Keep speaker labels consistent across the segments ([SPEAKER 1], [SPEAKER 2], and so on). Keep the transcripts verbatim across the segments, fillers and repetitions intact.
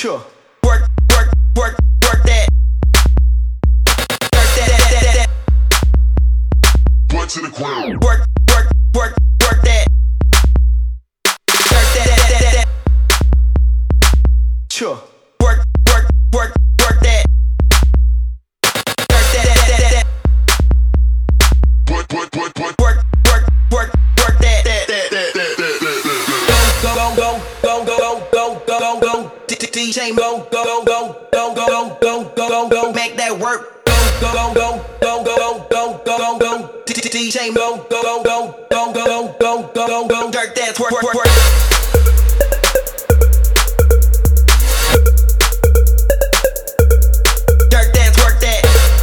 [SPEAKER 1] Sure. Work, work, work, work that. Work that, that, that, that.
[SPEAKER 2] Butt to the ground.
[SPEAKER 1] Work, work, work, work that. Work that, that, that, that. Sure. Work, work, work, work that. Work that, that, that, that.
[SPEAKER 2] Butt, butt, butt, butt.
[SPEAKER 1] Work, work, work, work that, that, that, that,
[SPEAKER 2] That, that, that, that, that.
[SPEAKER 1] go, go, go, go, go, go, go, go, go. D J Mo, go, go, go, go, go, go, go, go, go. Make that work. Go, go, go, go, go, go, go, go, go. D J Mo, go, go, go, go, go, go, go, go, go. Dirt dance, work, work, work. Dirt dance, work that.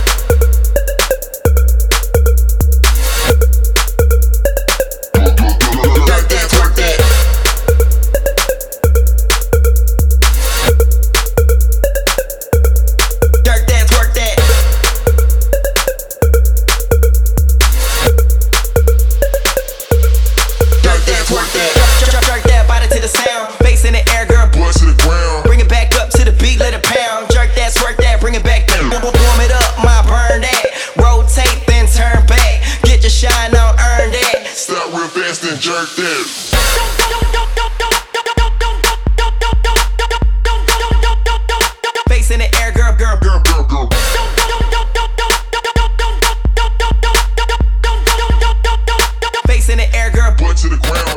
[SPEAKER 1] Dirt dance, work that. Dirt dance, work that. Dirt dance, work that. Jerk, jerk that body to the sound. Bass in the air, girl.
[SPEAKER 2] Butt to the ground.
[SPEAKER 1] Bring it back up to the beat, let it pound. Jerk that, swerk that, bring it back down. Warm it up, my burn that. Rotate, then turn back. Get your shine on, earn that.
[SPEAKER 2] Stop real fast and jerk that.
[SPEAKER 1] Bass in the air, girl, girl, girl.
[SPEAKER 2] Go, go, go.
[SPEAKER 1] Bass in the air, girl.
[SPEAKER 2] Butt to the ground.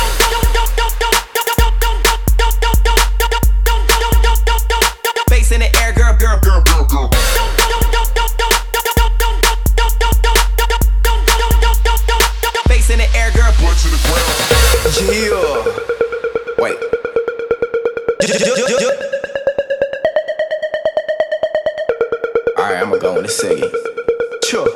[SPEAKER 1] Bass in the air, girl, girl, girl.
[SPEAKER 2] Go, go, go.
[SPEAKER 1] Bass in the air, girl.
[SPEAKER 2] Butt to the ground.
[SPEAKER 1] Yeah. Wait. Alright, I'ma go in a second. Sure.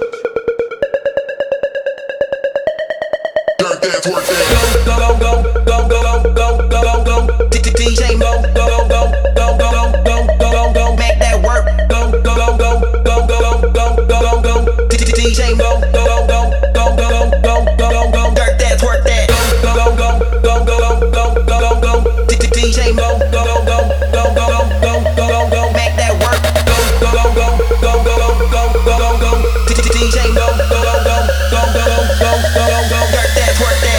[SPEAKER 2] Dirt dance, work that.
[SPEAKER 1] Go, go, go, go, go, go, go, go, go. D J Mo, go, go, go, go, go, go, go, go, go. Make that work. Go, go, go, go, go, go, go, go, go, go. D J Mo, go, go, go, go, go, go, go, go, go. Dirt dance, work that. Go, go, go, go, go, go, go, go, go. D J Mo, go, go, go, go, go, go, go, go, go. Make that work. Go, go, go, go, go, go, go, go, go. D J Mo, go, go, go, go, go, go, go, go. Dirt dance, work that.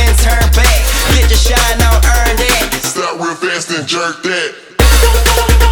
[SPEAKER 2] Fast and jerk that.